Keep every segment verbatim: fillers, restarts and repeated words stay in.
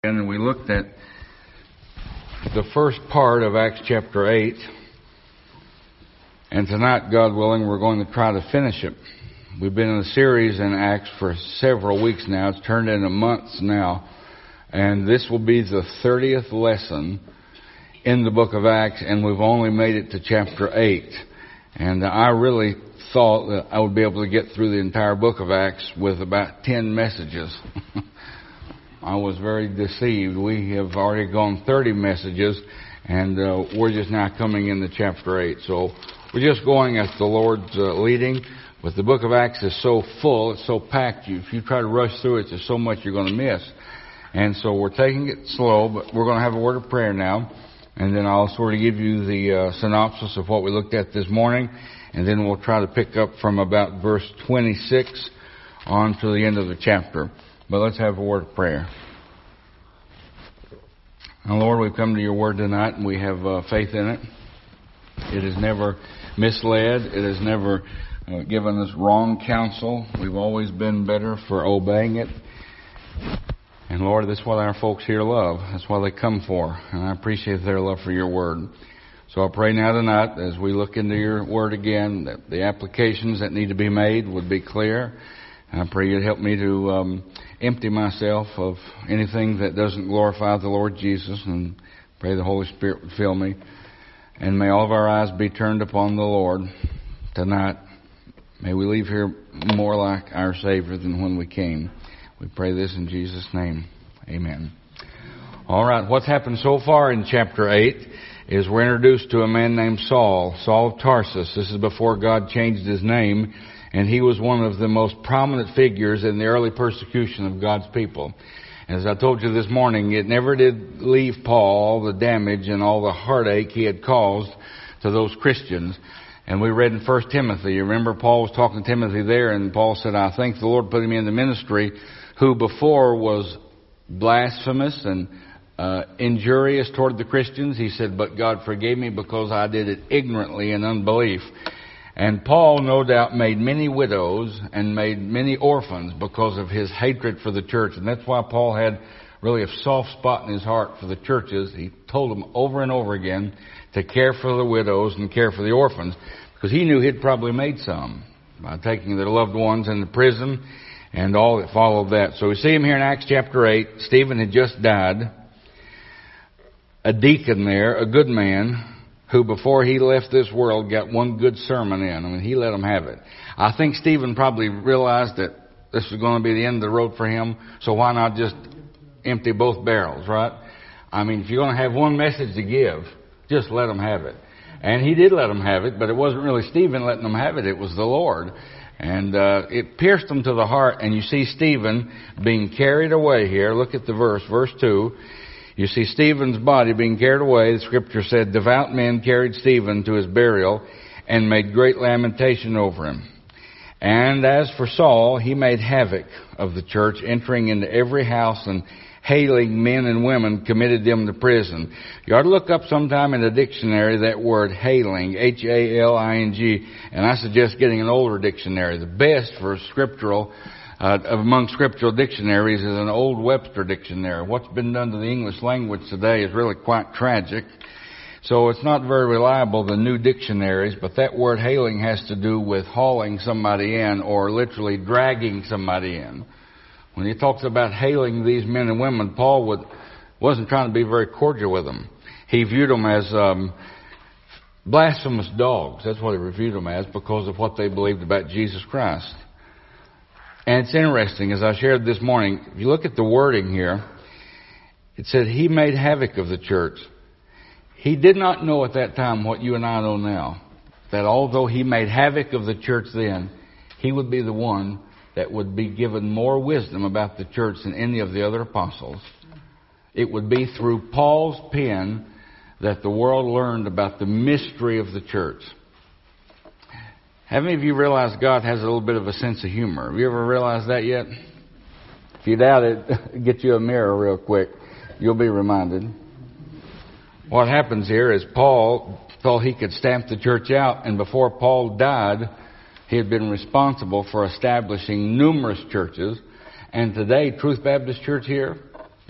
And we looked at the first part of Acts chapter eight. And tonight, God willing, we're going to try to finish it. We've been in a series in Acts for several weeks now. It's turned into months now. And this will be the thirtieth lesson in the book of Acts, and we've only made it to chapter eight. And I really thought that I would be able to get through the entire book of Acts with about ten messages. I was very deceived. We have already gone thirty messages, and uh, we're just now coming into chapter eight. So we're just going as the Lord's uh, leading. But the book of Acts is so full, it's so packed. You, if you try to rush through it, there's so much you're going to miss. And so we're taking it slow, but we're going to have a word of prayer now. And then I'll sort of give you the uh, synopsis of what we looked at this morning. And then we'll try to pick up from about verse twenty-six on to the end of the chapter. But let's have a word of prayer. Now, Lord, we've come to your word tonight, and we have uh, faith in it. It has never misled. It has never uh, given us wrong counsel. We've always been better for obeying it. And, Lord, that's what our folks here love. That's what they come for. And I appreciate their love for your word. So I pray now tonight, as we look into your word again, that the applications that need to be made would be clear. I pray you'd help me to um, empty myself of anything that doesn't glorify the Lord Jesus, and pray the Holy Spirit would fill me. And may all of our eyes be turned upon the Lord tonight. May we leave here more like our Savior than when we came. We pray this in Jesus' name. Amen. All right, what's happened so far in chapter eight is we're introduced to a man named Saul, Saul of Tarsus. This is before God changed his name. And he was one of the most prominent figures in the early persecution of God's people. As I told you this morning, it never did leave Paul all the damage and all the heartache he had caused to those Christians. And we read in First Timothy, you remember Paul was talking to Timothy there, and Paul said, I thank the Lord put him in the ministry, who before was blasphemous and uh, injurious toward the Christians. He said, but God forgave me because I did it ignorantly in unbelief. And Paul, no doubt, made many widows and made many orphans because of his hatred for the church. And that's why Paul had really a soft spot in his heart for the churches. He told them over and over again to care for the widows and care for the orphans, because he knew he'd probably made some by taking their loved ones into prison and all that followed that. So we see him here in Acts chapter eight. Stephen had just died. A deacon there, a good man, who before he left this world got one good sermon in. I mean, he let them have it. I think Stephen probably realized that this was going to be the end of the road for him, so why not just empty both barrels, right? I mean, if you're going to have one message to give, just let them have it. And he did let them have it, but it wasn't really Stephen letting them have it, it was the Lord. And uh, it pierced them to the heart, and you see Stephen being carried away here. Look at the verse, verse two. You see Stephen's body being carried away. The scripture said, devout men carried Stephen to his burial and made great lamentation over him. And as for Saul, he made havoc of the church, entering into every house and hailing men and women, committed them to prison. You ought to look up sometime in the dictionary that word hailing, H A L I N G, and I suggest getting an older dictionary. The best for scriptural Uh, among scriptural dictionaries is an old Webster dictionary. What's been done to the English language today is really quite tragic. So it's not very reliable, the new dictionaries, but that word hailing has to do with hauling somebody in or literally dragging somebody in. When he talks about hailing these men and women, Paul would, wasn't trying to be very cordial with them. He viewed them as um, blasphemous dogs. That's what he reviewed them as, because of what they believed about Jesus Christ. And it's interesting, as I shared this morning, if you look at the wording here, it said he made havoc of the church. He did not know at that time what you and I know now, that although he made havoc of the church then, he would be the one that would be given more wisdom about the church than any of the other apostles. It would be through Paul's pen that the world learned about the mystery of the church. Have any of you realized God has a little bit of a sense of humor? Have you ever realized that yet? If you doubt it, get you a mirror real quick. You'll be reminded. What happens here is Paul thought he could stamp the church out, and before Paul died, he had been responsible for establishing numerous churches. And today, Truth Baptist Church here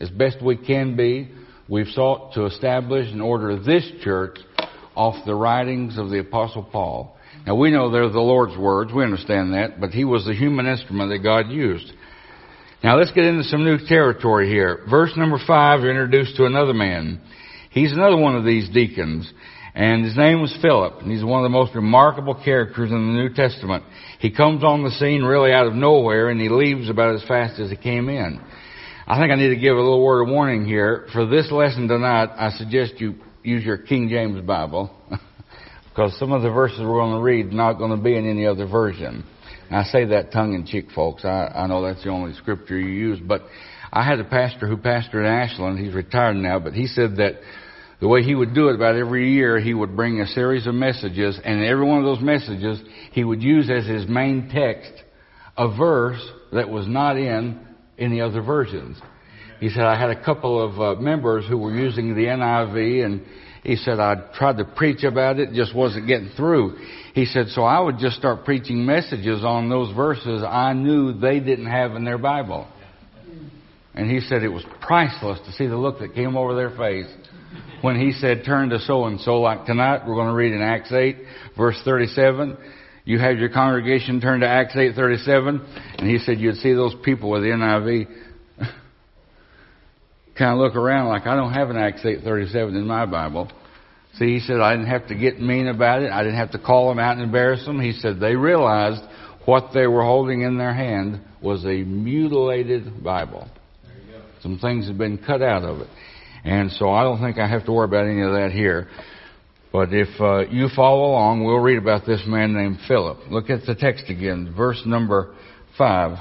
as best we can be, we've sought to establish and order this church off the writings of the Apostle Paul. Now, we know they're the Lord's words. We understand that. But he was the human instrument that God used. Now, let's get into some new territory here. Verse number five, you're introduced to another man. He's another one of these deacons. And his name was Philip. And he's one of the most remarkable characters in the New Testament. He comes on the scene really out of nowhere, and he leaves about as fast as he came in. I think I need to give a little word of warning here. For this lesson tonight, I suggest you use your King James Bible. Because some of the verses we're going to read are not going to be in any other version. And I say that tongue-in-cheek, folks. I, I know that's the only scripture you use. But I had a pastor who pastored in Ashland. He's retired now. But he said that the way he would do it, about every year, he would bring a series of messages. And every one of those messages, he would use as his main text a verse that was not in any other versions. He said, I had a couple of uh, members who were using the N I V, and he said, I tried to preach about it, just wasn't getting through. He said, so I would just start preaching messages on those verses I knew they didn't have in their Bible. And he said it was priceless to see the look that came over their face when he said, turn to so-and-so. Like tonight, we're going to read in Acts eight, verse thirty-seven. You have your congregation turn to Acts eight thirty-seven. And he said, you'd see those people with the N I V kind of look around like, I don't have an Acts eight thirty-seven in my Bible. See, he said, I didn't have to get mean about it. I didn't have to call them out and embarrass them. He said they realized what they were holding in their hand was a mutilated Bible. There you go. Some things had been cut out of it. And so I don't think I have to worry about any of that here. But if uh, you follow along, we'll read about this man named Philip. Look at the text again, verse number five.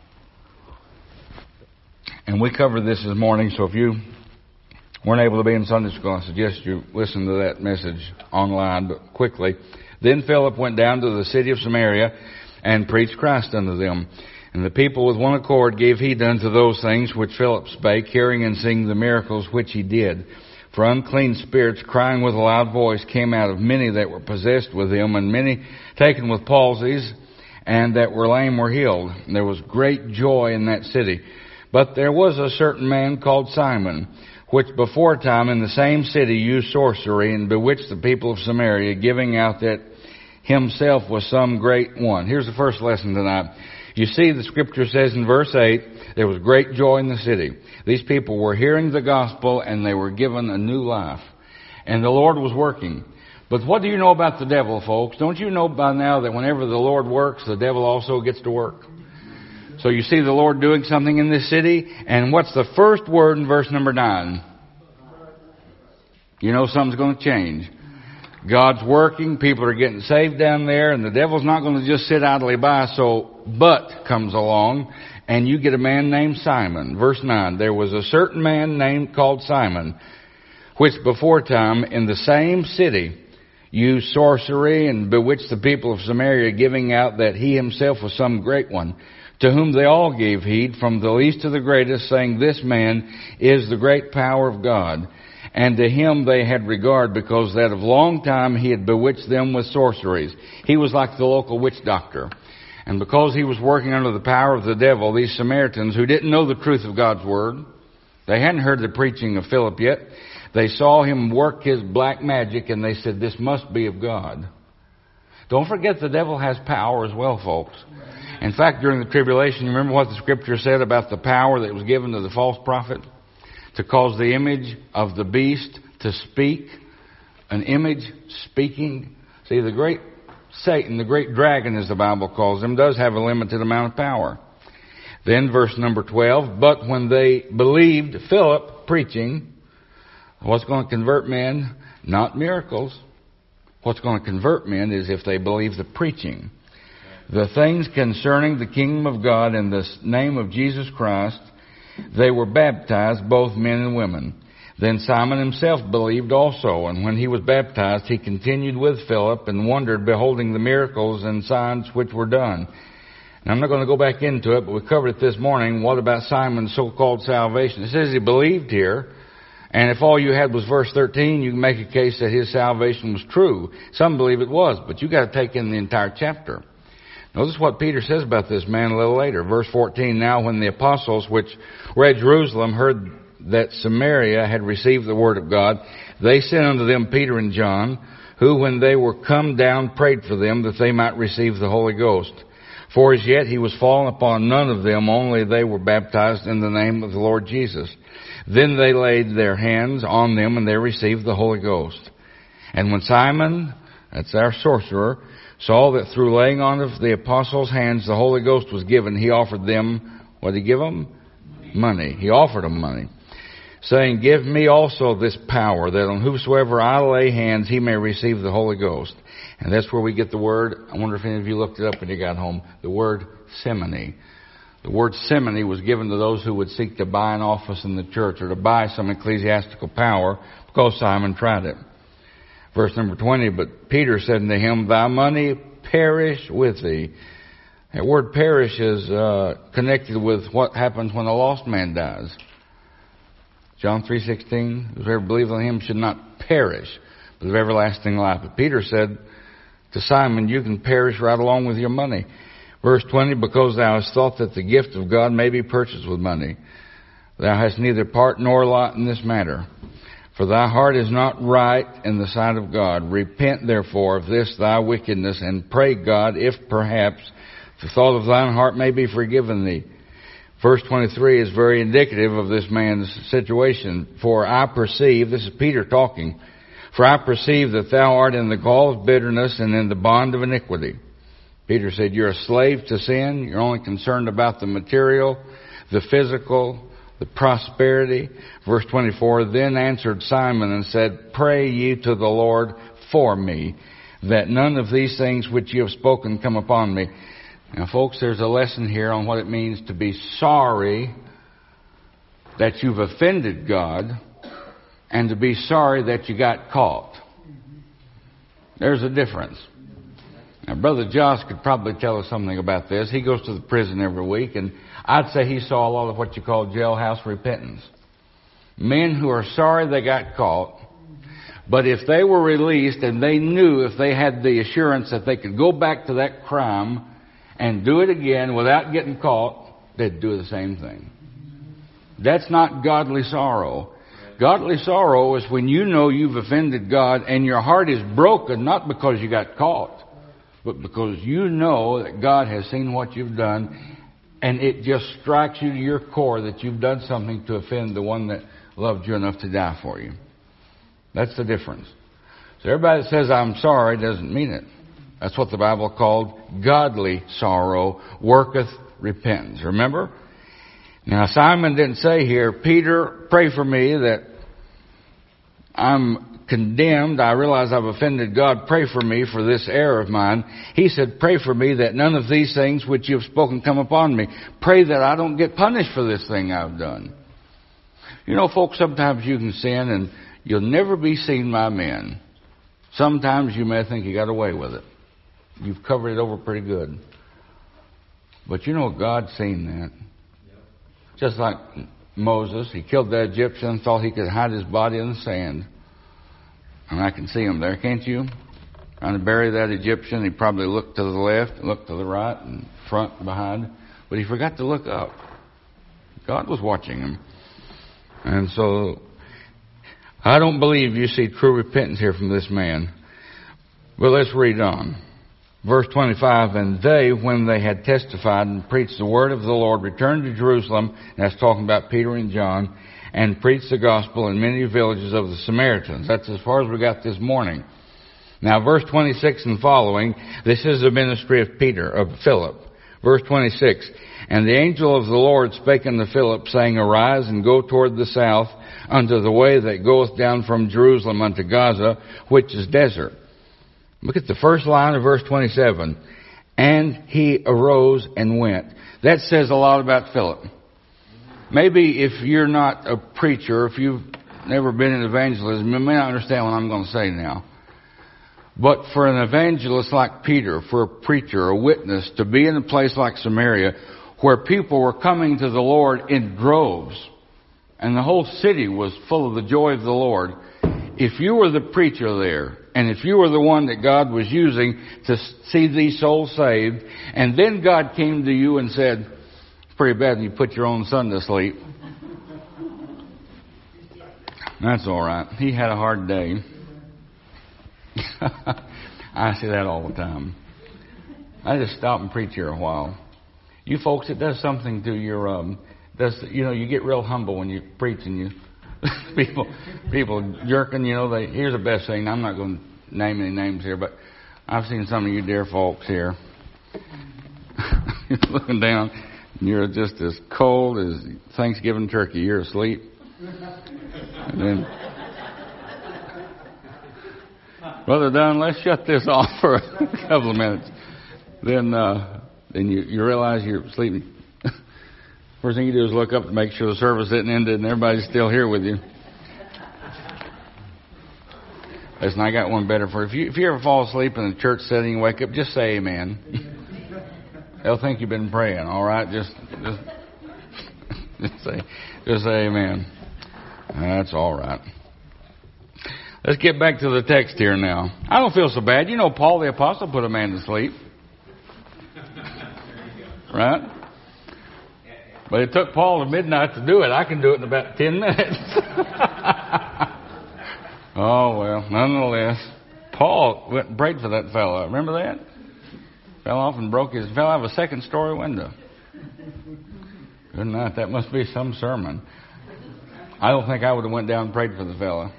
And we covered this this morning, so if you weren't able to be in Sunday school, I suggest you listen to that message online, but quickly. Then Philip went down to the city of Samaria and preached Christ unto them. And the people with one accord gave heed unto those things which Philip spake, hearing and seeing the miracles which he did. For unclean spirits, crying with a loud voice, came out of many that were possessed with him, and many taken with palsies, and that were lame were healed. And there was great joy in that city. But there was a certain man called Simon, which before time in the same city used sorcery, and bewitched the people of Samaria, giving out that himself was some great one. Here's the first lesson tonight. You see, the scripture says in verse eight, there was great joy in the city. These people were hearing the gospel, and they were given a new life. And the Lord was working. But what do you know about the devil, folks? Don't you know by now that whenever the Lord works, the devil also gets to work? So you see the Lord doing something in this city, and what's the first word in verse number nine? You know something's going to change. God's working, people are getting saved down there, and the devil's not going to just sit idly by. So, but comes along, and you get a man named Simon. Verse nine, there was a certain man named called Simon, which before time in the same city used sorcery and bewitched the people of Samaria, giving out that he himself was some great one, to whom they all gave heed, from the least to the greatest, saying, this man is the great power of God. And to him they had regard, because that of long time he had bewitched them with sorceries. He was like the local witch doctor. And because he was working under the power of the devil, these Samaritans, who didn't know the truth of God's word, they hadn't heard the preaching of Philip yet, they saw him work his black magic, and they said, this must be of God. Don't forget the devil has power as well, folks. In fact, during the tribulation, you remember what the scripture said about the power that was given to the false prophet? To cause the image of the beast to speak. An image speaking. See, the great Satan, the great dragon as the Bible calls him, does have a limited amount of power. Then verse number twelve, but when they believed Philip preaching, what's going to convert men? Not miracles. What's going to convert men is if they believe the preaching. The things concerning the kingdom of God in the name of Jesus Christ, they were baptized, both men and women. Then Simon himself believed also, and when he was baptized, he continued with Philip and wondered, beholding the miracles and signs which were done. And I'm not going to go back into it, but we covered it this morning. What about Simon's so-called salvation? It says he believed here, and if all you had was verse thirteen, you can make a case that his salvation was true. Some believe it was, but you got to take in the entire chapter. Notice what Peter says about this man a little later. Verse fourteen, now when the apostles which were at Jerusalem heard that Samaria had received the word of God, they sent unto them Peter and John, who when they were come down prayed for them that they might receive the Holy Ghost. For as yet he was fallen upon none of them, only they were baptized in the name of the Lord Jesus. Then they laid their hands on them, and they received the Holy Ghost. And when Simon, that's our sorcerer, saw that through laying on of the apostles' hands the Holy Ghost was given, he offered them, what did he give them? Money. money. He offered them money, saying, Give me also this power, that on whosoever I lay hands, he may receive the Holy Ghost. And that's where we get the word, I wonder if any of you looked it up when you got home, the word simony. The word simony was given to those who would seek to buy an office in the church or to buy some ecclesiastical power, because Simon tried it. Verse number twenty, But Peter said unto him, Thy money perish with thee. That word perish is uh, connected with what happens when a lost man dies. John three sixteen, whoever believes on him should not perish, but have everlasting life. But Peter said to Simon, You can perish right along with your money. Verse twenty, Because thou hast thought that the gift of God may be purchased with money. Thou hast neither part nor lot in this matter. For thy heart is not right in the sight of God. Repent therefore of this thy wickedness, and pray God, if perhaps the thought of thine heart may be forgiven thee. Verse twenty-three is very indicative of this man's situation. For I perceive, this is Peter talking, For I perceive that thou art in the gall of bitterness and in the bond of iniquity. Peter said, You're a slave to sin. You're only concerned about the material, the physical, the prosperity. Verse twenty-four, Then answered Simon and said, Pray ye to the Lord for me, that none of these things which ye have spoken come upon me. Now, folks, there's a lesson here on what it means to be sorry that you've offended God and to be sorry that you got caught. There's a difference. Now, Brother Josh could probably tell us something about this. He goes to the prison every week, and I'd say he saw a lot of what you call jailhouse repentance. Men who are sorry they got caught, but if they were released and they knew if they had the assurance that they could go back to that crime and do it again without getting caught, they'd do the same thing. That's not godly sorrow. Godly sorrow is when you know you've offended God and your heart is broken, not because you got caught, but because you know that God has seen what you've done, and it just strikes you to your core that you've done something to offend the one that loved you enough to die for you. That's the difference. So everybody that says, I'm sorry, doesn't mean it. That's what the Bible called godly sorrow, worketh repentance. Remember? Now, Simon didn't say here, Peter, pray for me that I'm condemned. I realize I've offended God. Pray for me for this error of mine. He said, pray for me that none of these things which you have spoken come upon me. Pray that I don't get punished for this thing I've done. You know, folks, sometimes you can sin and you'll never be seen by men. Sometimes you may think you got away with it. You've covered it over pretty good. But you know, God's seen that. Just like Moses, he killed that Egyptian, thought he could hide his body in the sand. And I can see him there, can't you? Trying to bury that Egyptian. He probably looked to the left, looked to the right, and front and behind. But he forgot to look up. God was watching him. And so, I don't believe you see true repentance here from this man. But let's read on. Verse twenty-five, And they, when they had testified and preached the word of the Lord, returned to Jerusalem, and that's talking about Peter and John, and preached the gospel in many villages of the Samaritans. That's as far as we got this morning. Now, verse twenty-six and following, this is the ministry of Peter, of Philip. Verse twenty-six, And the angel of the Lord spake unto Philip, saying, Arise and go toward the south, unto the way that goeth down from Jerusalem unto Gaza, which is desert. Look at the first line of verse twenty-seven. And he arose and went. That says a lot about Philip. Maybe if you're not a preacher, if you've never been in evangelism, you may not understand what I'm going to say now. But for an evangelist like Peter, for a preacher, a witness, to be in a place like Samaria, where people were coming to the Lord in droves, and the whole city was full of the joy of the Lord, if you were the preacher there, and if you were the one that God was using to see these souls saved, and then God came to you and said, it's pretty bad when you put your own son to sleep. That's all right. He had a hard day. I say that all the time. I just stop and preach here a while. You folks, it does something to your, um, does you know, you get real humble when you preach and you people people jerking. You know, they here's the best thing. I'm not going to name any names here, but I've seen some of you dear folks here. You're looking down, and you're just as cold as Thanksgiving turkey. You're asleep, and then, Brother Dunn, let's shut this off for a couple of minutes. Then, uh, then you, you realize you're sleeping. First thing you do is look up to make sure the service isn't ended and everybody's still here with you. Listen, I got one better for you. If you, if you ever fall asleep in a church setting and wake up, just say amen. They'll think you've been praying, all right? Just, just, just say, just say amen. That's all right. Let's get back to the text here now. I don't feel so bad. You know, Paul the Apostle put a man to sleep. Right? But it took Paul to midnight to do it. I can do it in about ten minutes. Oh, well, nonetheless, Paul went and prayed for that fellow. Remember that? Fell off and broke his, fell out of a second story window. Good night. That must be some sermon. I don't think I would have went down and prayed for the fellow.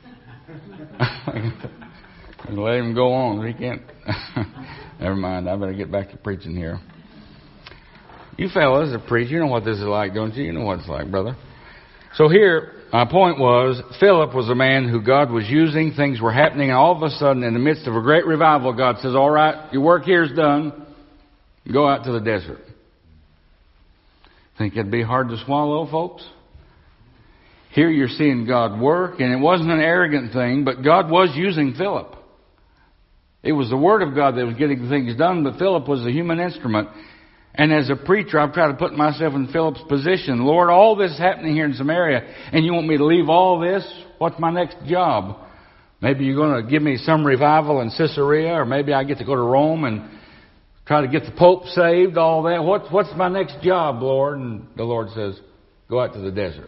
Let him go on. He can't. Never mind. I better get back to preaching here. You fellas that preach, you know what this is like, don't you? You know what it's like, brother. So here, my point was, Philip was a man who God was using. Things were happening, and all of a sudden, in the midst of a great revival, God says, all right, your work here is done. Go out to the desert. Think it'd be hard to swallow, folks? Here you're seeing God work, and it wasn't an arrogant thing, but God was using Philip. It was the Word of God that was getting things done, but Philip was a human instrument. And as a preacher, I've tried to put myself in Philip's position. Lord, all this is happening here in Samaria, and you want me to leave all this? What's my next job? Maybe you're going to give me some revival in Caesarea, or maybe I get to go to Rome and try to get the Pope saved, all that. What, what's my next job, Lord? And the Lord says, go out to the desert.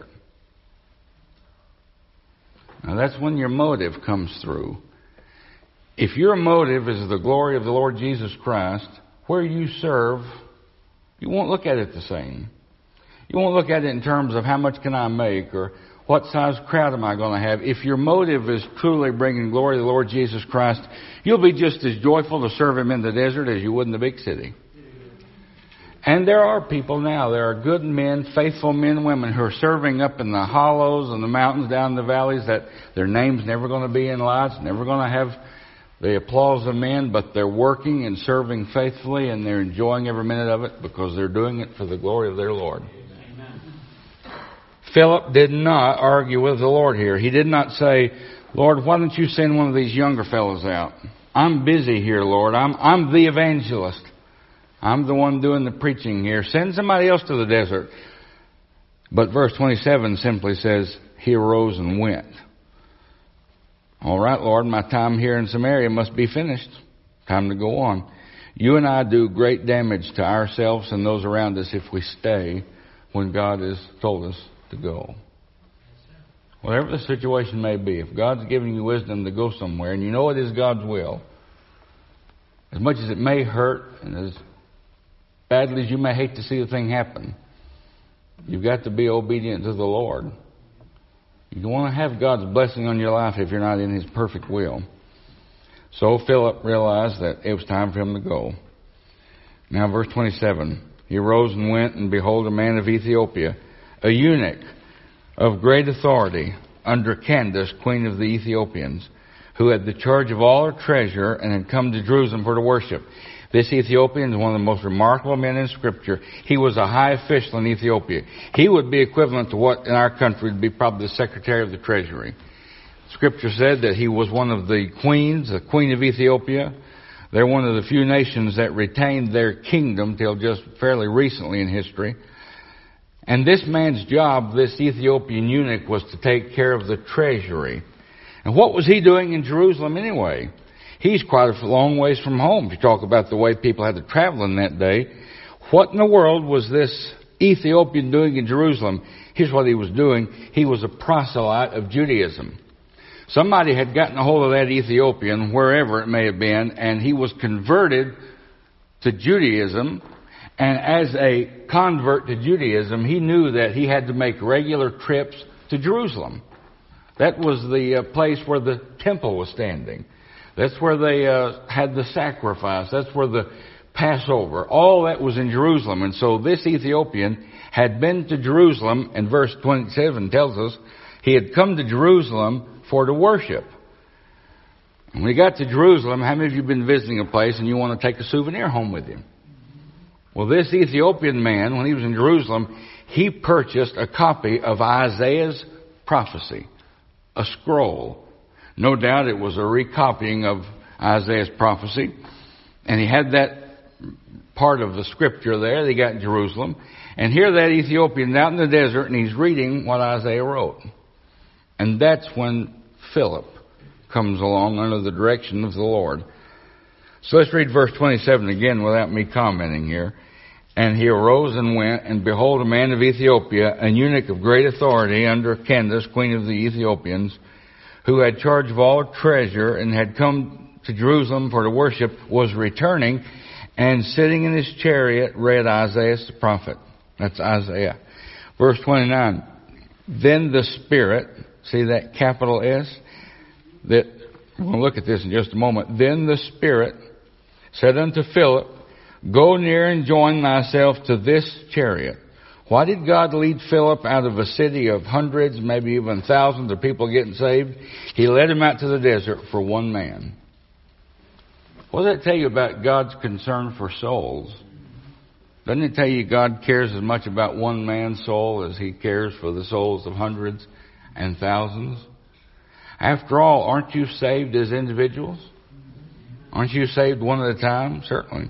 Now that's when your motive comes through. If your motive is the glory of the Lord Jesus Christ, where you serve, you won't look at it the same. You won't look at it in terms of how much can I make or what size crowd am I going to have. If your motive is truly bringing glory to the Lord Jesus Christ, you'll be just as joyful to serve Him in the desert as you would in the big city. And there are people now, there are good men, faithful men and women who are serving up in the hollows and the mountains down in the valleys that their name's never going to be in lights, never going to have the applause of men, but they're working and serving faithfully, and they're enjoying every minute of it because they're doing it for the glory of their Lord. Amen. Philip did not argue with the Lord here. He did not say, Lord, why don't you send one of these younger fellows out? I'm busy here, Lord. I'm, I'm the evangelist. I'm the one doing the preaching here. Send somebody else to the desert. But verse twenty-seven simply says, he arose and went. All right, Lord, my time here in Samaria must be finished. Time to go on. You and I do great damage to ourselves and those around us if we stay when God has told us to go. Whatever the situation may be, if God's giving you wisdom to go somewhere and you know it is God's will, as much as it may hurt and as badly as you may hate to see the thing happen, you've got to be obedient to the Lord. You want to have God's blessing on your life if you're not in His perfect will. So Philip realized that it was time for him to go. Now verse twenty-seven. He arose and went, and behold, a man of Ethiopia, a eunuch of great authority under Candace, queen of the Ethiopians, who had the charge of all her treasure and had come to Jerusalem for to worship. This Ethiopian is one of the most remarkable men in Scripture. He was a high official in Ethiopia. He would be equivalent to what in our country would be probably the Secretary of the Treasury. Scripture said that he was one of the queens, the Queen of Ethiopia. They're one of the few nations that retained their kingdom till just fairly recently in history. And this man's job, this Ethiopian eunuch, was to take care of the treasury. And what was he doing in Jerusalem anyway? He's quite a long ways from home. If you talk about the way people had to travel in that day, what in the world was this Ethiopian doing in Jerusalem? Here's what he was doing. He was a proselyte of Judaism. Somebody had gotten a hold of that Ethiopian, wherever it may have been, and he was converted to Judaism. And as a convert to Judaism, he knew that he had to make regular trips to Jerusalem. That was the uh, place where the temple was standing. That's where they uh, had the sacrifice. That's where the Passover. All that was in Jerusalem. And so this Ethiopian had been to Jerusalem, and verse twenty-seven tells us he had come to Jerusalem for to worship. And when he got to Jerusalem, how many of you have been visiting a place and you want to take a souvenir home with you? Well, this Ethiopian man, when he was in Jerusalem, he purchased a copy of Isaiah's prophecy, a scroll. No doubt it was a recopying of Isaiah's prophecy. And he had that part of the scripture there that he got in Jerusalem. And here that Ethiopian's out in the desert, and he's reading what Isaiah wrote. And that's when Philip comes along under the direction of the Lord. So let's read verse twenty-seven again without me commenting here. And he arose and went, and behold, a man of Ethiopia, an eunuch of great authority under Candace, queen of the Ethiopians, who had charge of all treasure and had come to Jerusalem for to worship, was returning, and sitting in his chariot read Isaiah the prophet. That's Isaiah. Verse twenty-nine. Then the Spirit, see that capital S? That we'll look at this in just a moment. Then the Spirit said unto Philip, Go near and join thyself to this chariot. Why did God lead Philip out of a city of hundreds, maybe even thousands of people getting saved? He led him out to the desert for one man. What does that tell you about God's concern for souls? Doesn't it tell you God cares as much about one man's soul as he cares for the souls of hundreds and thousands? After all, aren't you saved as individuals? Aren't you saved one at a time? Certainly.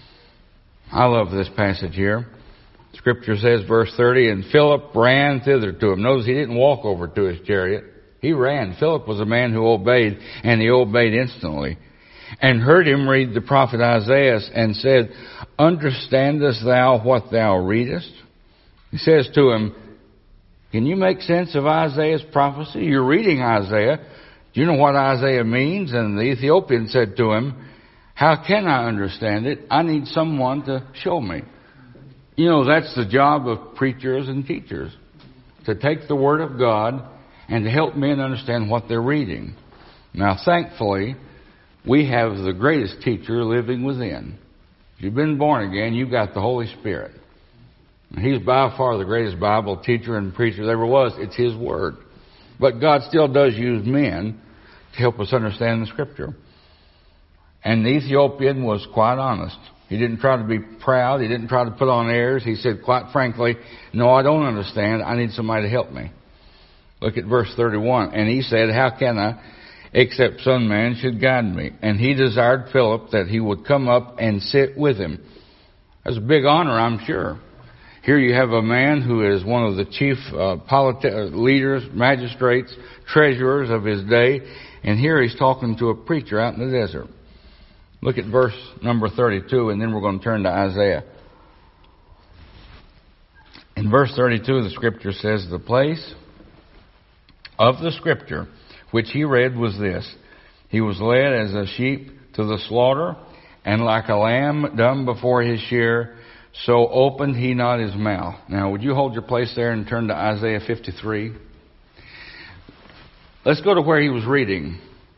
I love this passage here. Scripture says, verse thirty, and Philip ran thither to him. Notice he didn't walk over to his chariot. He ran. Philip was a man who obeyed, and he obeyed instantly. And heard him read the prophet Isaiah, and said, Understandest thou what thou readest? He says to him, Can you make sense of Isaiah's prophecy? You're reading Isaiah. Do you know what Isaiah means? And the Ethiopian said to him, How can I understand it? I need someone to show me. You know, that's the job of preachers and teachers, to take the Word of God and to help men understand what they're reading. Now, thankfully, we have the greatest teacher living within. If you've been born again, you've got the Holy Spirit. He's by far the greatest Bible teacher and preacher there ever was. It's His Word. But God still does use men to help us understand the Scripture. And the Ethiopian was quite honest. He didn't try to be proud. He didn't try to put on airs. He said, quite frankly, no, I don't understand. I need somebody to help me. Look at verse thirty-one. And he said, How can I, except some man should guide me? And he desired Philip that he would come up and sit with him. That's a big honor, I'm sure. Here you have a man who is one of the chief uh, politi- leaders, magistrates, treasurers of his day. And here he's talking to a preacher out in the desert. Look at verse number thirty-two, and then we're going to turn to Isaiah. In verse thirty-two, the Scripture says, The place of the Scripture which he read was this: He was led as a sheep to the slaughter, and like a lamb dumb before his shearer, so opened he not his mouth. Now, would you hold your place there and turn to Isaiah fifty-three? Let's go to where he was reading.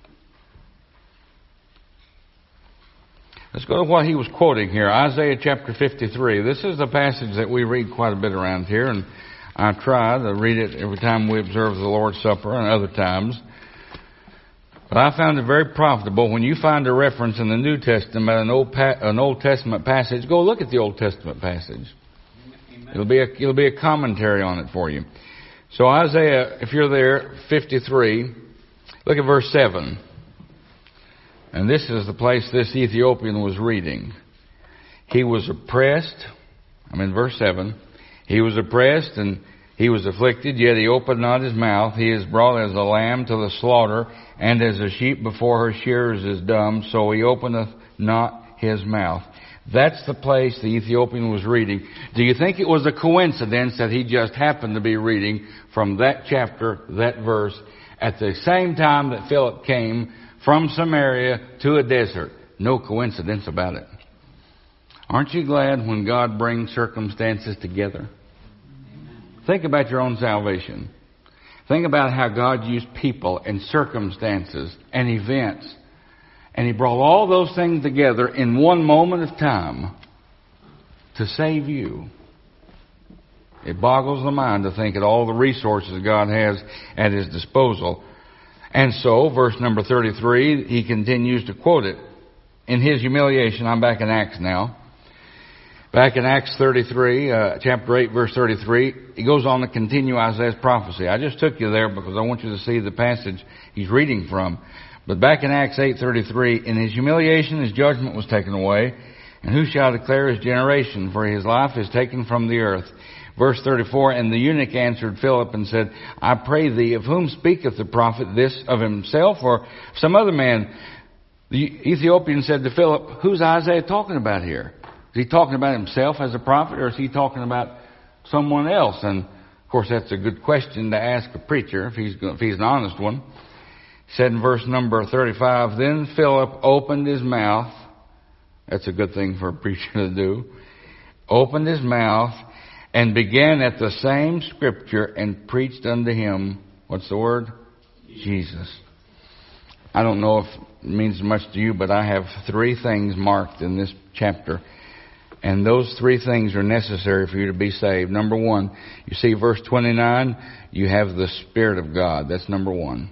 Let's go to what he was quoting here, Isaiah chapter fifty-three. This is the passage that we read quite a bit around here, and I try to read it every time we observe the Lord's Supper and other times. But I found it very profitable. When you find a reference in the New Testament, an Old, pa- an Old Testament passage, go look at the Old Testament passage. Amen. It'll be a, it'll be a commentary on it for you. So Isaiah, if you're there, fifty-three, look at verse seven. And this is the place this Ethiopian was reading. He was oppressed. I'm in verse seven. He was oppressed and he was afflicted, yet he opened not his mouth. He is brought as a lamb to the slaughter, and as a sheep before her shearers is dumb, so he openeth not his mouth. That's the place the Ethiopian was reading. Do you think it was a coincidence that he just happened to be reading from that chapter, that verse, at the same time that Philip came from Samaria to a desert? No coincidence about it. Aren't you glad when God brings circumstances together? Think about your own salvation. Think about how God used people and circumstances and events. And He brought all those things together in one moment of time to save you. It boggles the mind to think of all the resources God has at His disposal. And so, verse number thirty-three, he continues to quote it. In his humiliation, I'm back in Acts now. Back in Acts thirty-three, uh, chapter eight, verse thirty-three, he goes on to continue Isaiah's prophecy. I just took you there because I want you to see the passage he's reading from. But back in Acts eight thirty-three, in his humiliation his judgment was taken away, and who shall declare his generation? For his life is taken from the earth. Verse thirty-four, and the eunuch answered Philip and said, I pray thee, of whom speaketh the prophet, this of himself or some other man? The Ethiopian said to Philip, who's Isaiah talking about here? Is he talking about himself as a prophet, or is he talking about someone else? And, of course, that's a good question to ask a preacher, if he's, if he's an honest one. He said in verse number thirty-five, then Philip opened his mouth. That's a good thing for a preacher to do. Opened his mouth and began at the same scripture and preached unto him, what's the word? Jesus. I don't know if it means much to you, but I have three things marked in this chapter. And those three things are necessary for you to be saved. Number one, you see verse twenty-nine, you have the Spirit of God. That's number one.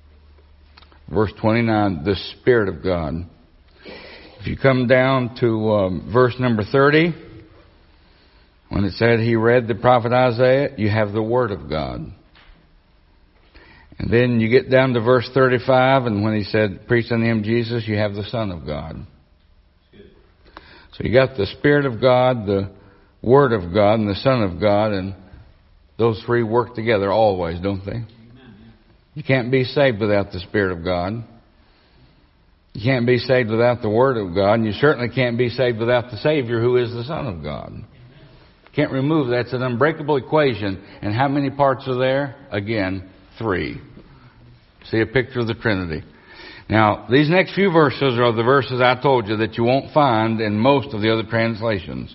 Verse twenty-nine, the Spirit of God. If you come down to um, verse number thirty, when it said he read the prophet Isaiah, you have the Word of God. And then you get down to verse thirty-five, and when he said, preach unto him Jesus, you have the Son of God. So you got the Spirit of God, the Word of God, and the Son of God, and those three work together always, don't they? You can't be saved without the Spirit of God. You can't be saved without the Word of God, and you certainly can't be saved without the Savior, who is the Son of God. Can't remove that. It's an unbreakable equation. And how many parts are there? Again, three. See a picture of the Trinity. Now, these next few verses are the verses I told you that you won't find in most of the other translations.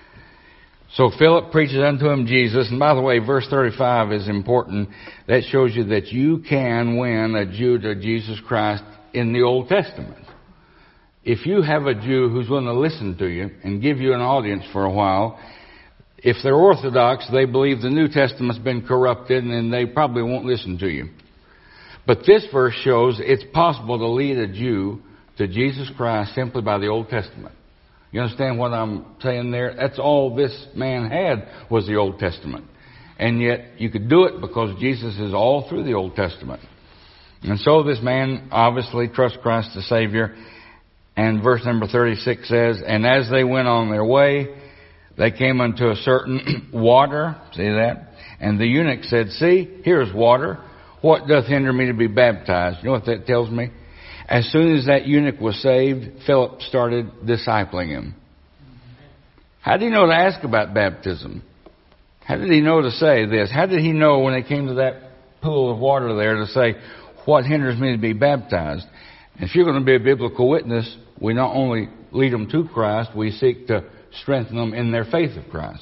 So Philip preaches unto him Jesus. And by the way, verse thirty-five is important. That shows you that you can win a Jew to Jesus Christ in the Old Testament. If you have a Jew who's willing to listen to you and give you an audience for a while, if they're Orthodox, they believe the New Testament's been corrupted and they probably won't listen to you. But this verse shows it's possible to lead a Jew to Jesus Christ simply by the Old Testament. You understand what I'm saying there? That's all this man had was the Old Testament. And yet you could do it because Jesus is all through the Old Testament. And so this man obviously trusts Christ the Savior. And verse number thirty-six says, and as they went on their way, they came unto a certain water. See that? And the eunuch said, see, here's water. What doth hinder me to be baptized? You know what that tells me? As soon as that eunuch was saved, Philip started discipling him. How did he know to ask about baptism? How did he know to say this? How did he know when they came to that pool of water there to say, what hinders me to be baptized? And if you're going to be a biblical witness, we not only lead them to Christ, we seek to strengthen them in their faith of Christ.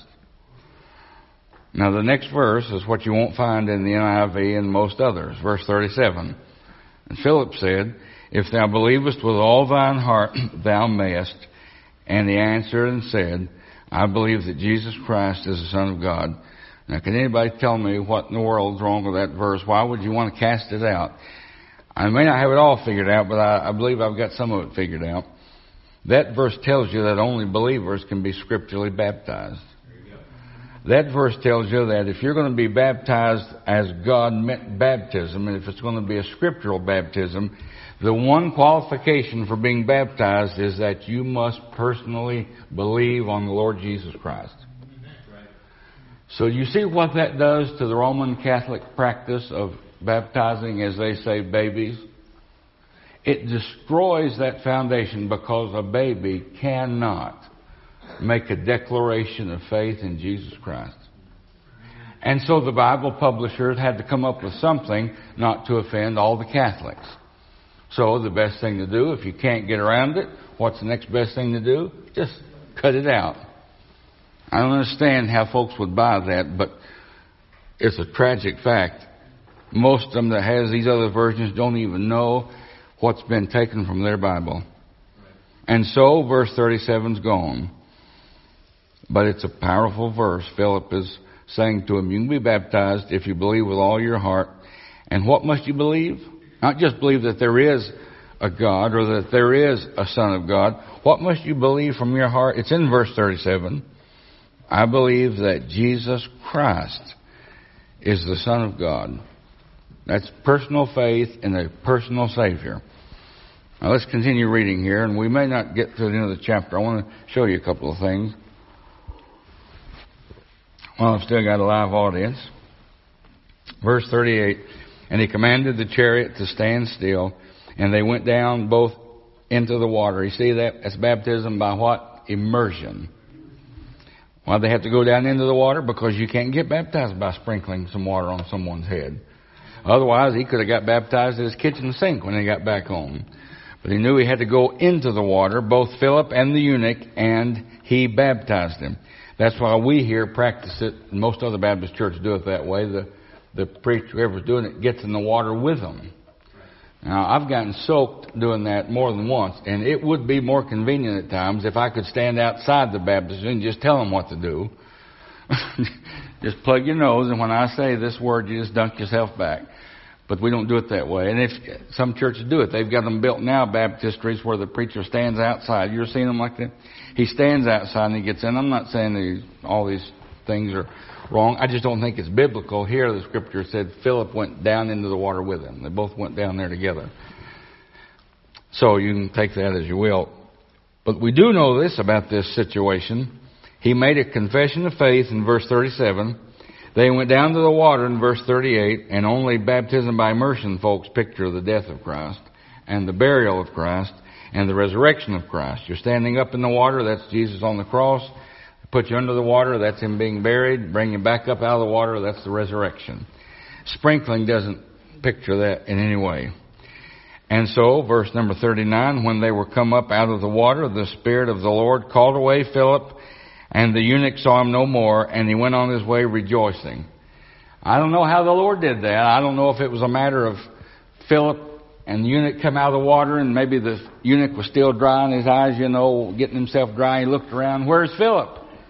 Now the next verse is what you won't find in the N I V and most others. Verse thirty-seven. And Philip said, if thou believest with all thine heart, thou mayest. And he answered and said, I believe that Jesus Christ is the Son of God. Now can anybody tell me what in the world is wrong with that verse? Why would you want to cast it out? I may not have it all figured out, but I, I believe I've got some of it figured out. That verse tells you that only believers can be scripturally baptized. That verse tells you that if you're going to be baptized as God meant baptism, and if it's going to be a scriptural baptism, the one qualification for being baptized is that you must personally believe on the Lord Jesus Christ. So you see what that does to the Roman Catholic practice of baptizing, as they say, babies? It destroys that foundation because a baby cannot make a declaration of faith in Jesus Christ. And so the Bible publishers had to come up with something not to offend all the Catholics. So the best thing to do, if you can't get around it, what's the next best thing to do? Just cut it out. I don't understand how folks would buy that, but it's a tragic fact. Most of them that has these other versions don't even know what's been taken from their Bible. And so verse thirty-seven's gone. But it's a powerful verse. Philip is saying to him, you can be baptized if you believe with all your heart. And what must you believe? Not just believe that there is a God or that there is a Son of God. What must you believe from your heart? It's in verse thirty-seven. I believe that Jesus Christ is the Son of God. That's personal faith in a personal Savior. Now let's continue reading here, and we may not get to the end of the chapter. I want to show you a couple of things. Well, I've still got a live audience. Verse thirty-eight, and he commanded the chariot to stand still, and they went down both into the water. You see that? That's baptism by what? Immersion. Why they have to go down into the water? Because you can't get baptized by sprinkling some water on someone's head. Otherwise, he could have got baptized at his kitchen sink when he got back home. But he knew he had to go into the water, both Philip and the eunuch, and he baptized him. That's why we here practice it. Most other Baptist churches do it that way. The, the preacher, whoever's doing it, gets in the water with them. Now, I've gotten soaked doing that more than once, and it would be more convenient at times if I could stand outside the baptistry and just tell them what to do. Just plug your nose, and when I say this word, you just dunk yourself back. But we don't do it that way. And if some churches do it, they've got them built now, baptistries, where the preacher stands outside. You ever seen them like that? He stands outside and he gets in. I'm not saying these, all these things are wrong. I just don't think it's biblical. Here the scripture said Philip went down into the water with him. They both went down there together. So you can take that as you will. But we do know this about this situation. He made a confession of faith in verse thirty-seven. They went down to the water in verse thirty-eight, and only baptism by immersion, folks, picture the death of Christ and the burial of Christ and the resurrection of Christ. You're standing up in the water, that's Jesus on the cross. Put you under the water, that's him being buried. Bring you back up out of the water, that's the resurrection. Sprinkling doesn't picture that in any way. And so, verse number thirty-nine, when they were come up out of the water, the Spirit of the Lord called away Philip, and the eunuch saw him no more, and he went on his way rejoicing. I don't know how the Lord did that. I don't know if it was a matter of Philip and the eunuch come out of the water, and maybe the eunuch was still dry in his eyes, you know, getting himself dry. He looked around, where's Philip?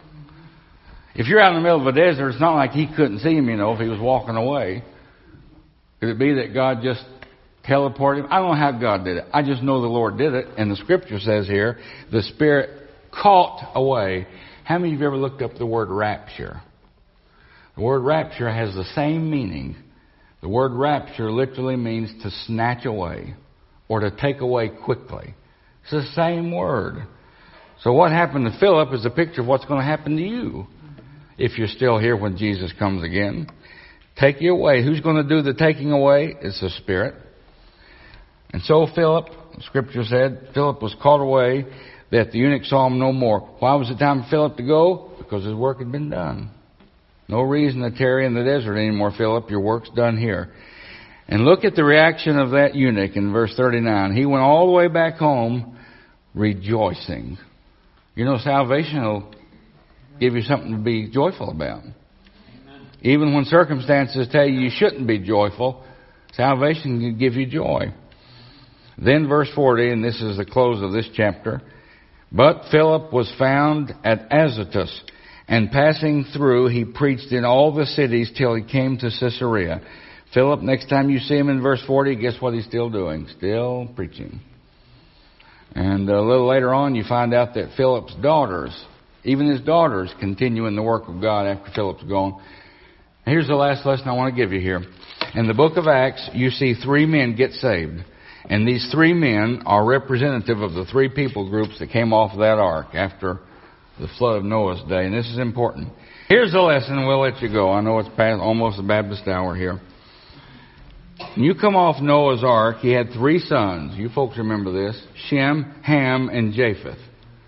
If you're out in the middle of a desert, it's not like he couldn't see him, you know, if he was walking away. Could it be that God just teleported him? I don't know how God did it. I just know the Lord did it. And the scripture says here, the Spirit caught away. How many of you ever looked up the word rapture? The word rapture has the same meaning. The word rapture literally means to snatch away or to take away quickly. It's the same word. So what happened to Philip is a picture of what's going to happen to you if you're still here when Jesus comes again. Take you away. Who's going to do the taking away? It's the Spirit. And so Philip, the scripture said, Philip was caught away, that the eunuch saw him no more. Why was it time for Philip to go? Because his work had been done. No reason to tarry in the desert anymore, Philip. Your work's done here. And look at the reaction of that eunuch in verse thirty-nine. He went all the way back home rejoicing. You know, salvation will give you something to be joyful about. Amen. Even when circumstances tell you you shouldn't be joyful, salvation can give you joy. Then verse forty, and this is the close of this chapter. But Philip was found at Azotus, and passing through, he preached in all the cities till he came to Caesarea. Philip, next time you see him in verse forty, guess what he's still doing? Still preaching. And a little later on, you find out that Philip's daughters, even his daughters, continue in the work of God after Philip's gone. Here's the last lesson I want to give you here. In the book of Acts, you see three men get saved. And these three men are representative of the three people groups that came off of that ark after the flood of Noah's day. And this is important. Here's the lesson, and we'll let you go. I know it's past almost the Baptist hour here. When you come off Noah's ark, he had three sons. You folks remember this. Shem, Ham, and Japheth.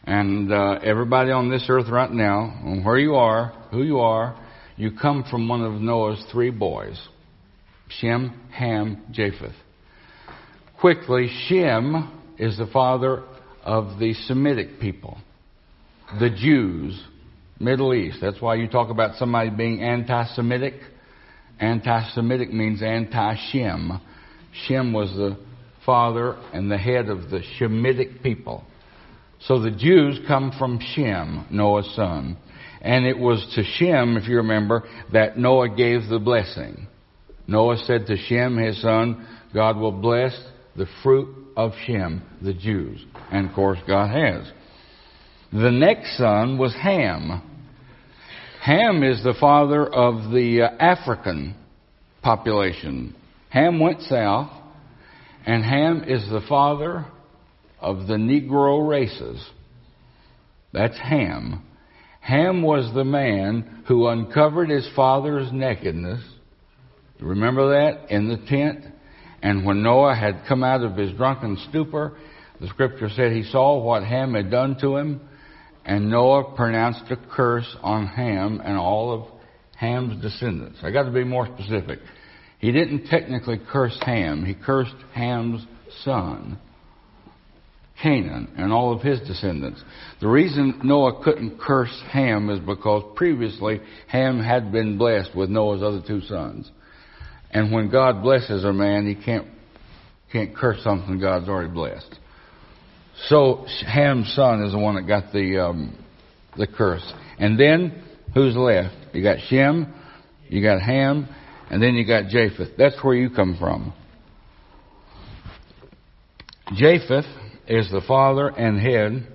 And uh, everybody on this earth right now, and where you are, who you are, you come from one of Noah's three boys, Shem, Ham, Japheth. Quickly, Shem is the father of the Semitic people, the Jews, Middle East. That's why you talk about somebody being anti-Semitic. Anti-Semitic means anti-Shem. Shem was the father and the head of the Shemitic people. So the Jews come from Shem, Noah's son. And it was to Shem, if you remember, that Noah gave the blessing. Noah said to Shem, his son, God will bless the fruit of Shem, the Jews. And of course, God has. The next son was Ham. Ham is the father of the uh, African population. Ham went south, and Ham is the father of the Negro races. That's Ham. Ham was the man who uncovered his father's nakedness. Remember that? In the tent. And when Noah had come out of his drunken stupor, the scripture said he saw what Ham had done to him, and Noah pronounced a curse on Ham and all of Ham's descendants. I got to be more specific. He didn't technically curse Ham. He cursed Ham's son, Canaan, and all of his descendants. The reason Noah couldn't curse Ham is because previously Ham had been blessed with Noah's other two sons. And when God blesses a man, he can't can't curse something God's already blessed. So Ham's son is the one that got the um, the curse. And then who's left? You got Shem, you got Ham, and then you got Japheth. That's where you come from. Japheth is the father and head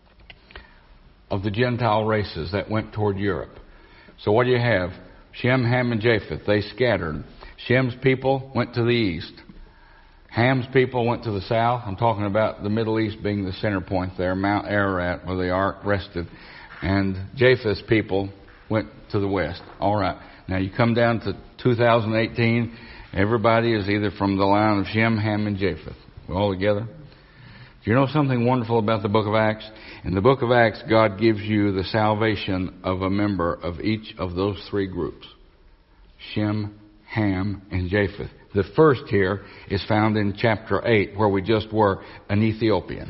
of the Gentile races that went toward Europe. So what do you have? Shem, Ham, and Japheth. They scattered. Shem's people went to the east. Ham's people went to the south. I'm talking about the Middle East being the center point there, Mount Ararat, where the ark rested. And Japheth's people went to the west. All right. Now you come down to two thousand eighteen. Everybody is either from the line of Shem, Ham, and Japheth. We're all together. Do you know something wonderful about the book of Acts? In the book of Acts, God gives you the salvation of a member of each of those three groups. Shem, Ham, and Japheth. The first here is found in chapter eight, where we just were, an Ethiopian.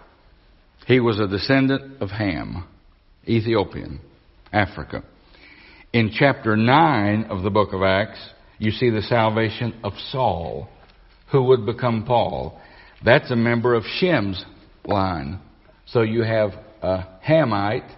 He was a descendant of Ham, Ethiopian, Africa. In chapter nine of the book of Acts, you see the salvation of Saul, who would become Paul. That's a member of Shem's line. So you have a Hamite,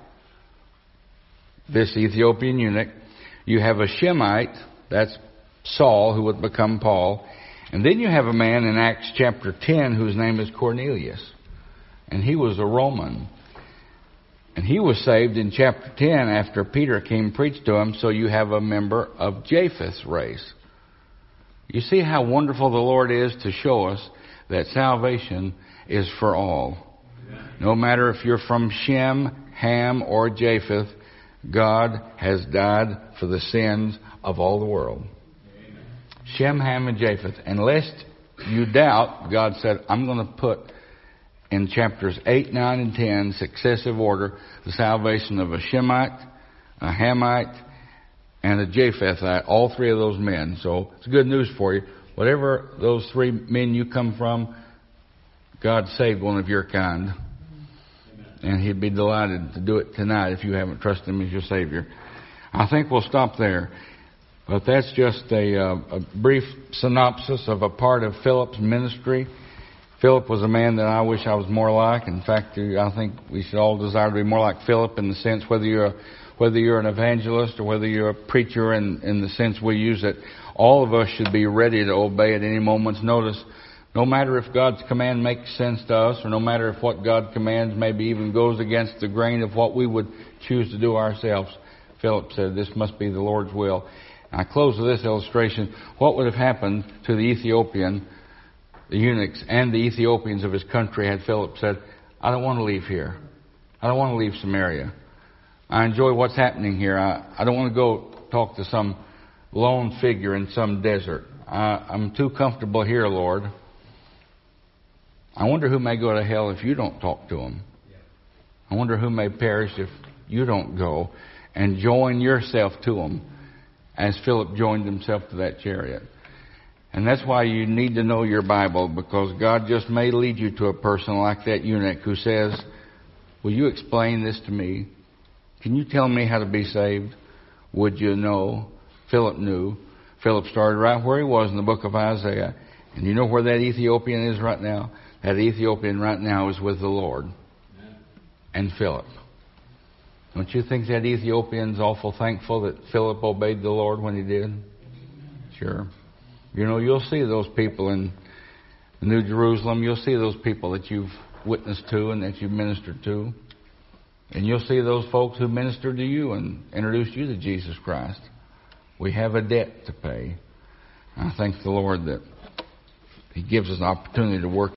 this Ethiopian eunuch. You have a Shemite, that's Saul, who would become Paul. And then you have a man in Acts chapter ten whose name is Cornelius. And he was a Roman. And he was saved in chapter ten after Peter came and preached to him. So you have a member of Japheth's race. You see how wonderful the Lord is to show us that salvation is for all. No matter if you're from Shem, Ham, or Japheth, God has died for the sins of all the world. Shem, Ham, and Japheth. And lest you doubt, God said, I'm going to put in chapters eight, nine, and ten, successive order, the salvation of a Shemite, a Hamite, and a Japhethite, all three of those men. So it's good news for you. Whatever those three men you come from, God saved one of your kind. And He'd be delighted to do it tonight if you haven't trusted Him as your Savior. I think we'll stop there. But that's just a, uh, a brief synopsis of a part of Philip's ministry. Philip was a man that I wish I was more like. In fact, I think we should all desire to be more like Philip in the sense whether you're a, whether you're an evangelist or whether you're a preacher in, in the sense we use it. All of us should be ready to obey at any moment's notice. No matter if God's command makes sense to us or no matter if what God commands maybe even goes against the grain of what we would choose to do ourselves. Philip said, this must be the Lord's will. I close with this illustration. What would have happened to the Ethiopian, the eunuchs, and the Ethiopians of his country had Philip said, I don't want to leave here. I don't want to leave Samaria. I enjoy what's happening here. I, I don't want to go talk to some lone figure in some desert. I, I'm too comfortable here, Lord. I wonder who may go to hell if you don't talk to them. I wonder who may perish if you don't go and join yourself to them as Philip joined himself to that chariot. And that's why you need to know your Bible, because God just may lead you to a person like that eunuch who says, will you explain this to me? Can you tell me how to be saved? Would you know? Philip knew. Philip started right where he was in the book of Isaiah. And you know where that Ethiopian is right now? That Ethiopian right now is with the Lord. And Philip. Don't you think that Ethiopian's awful thankful that Philip obeyed the Lord when he did? Sure. You know, you'll see those people in New Jerusalem. You'll see those people that you've witnessed to and that you've ministered to. And you'll see those folks who ministered to you and introduced you to Jesus Christ. We have a debt to pay. I thank the Lord that He gives us an opportunity to work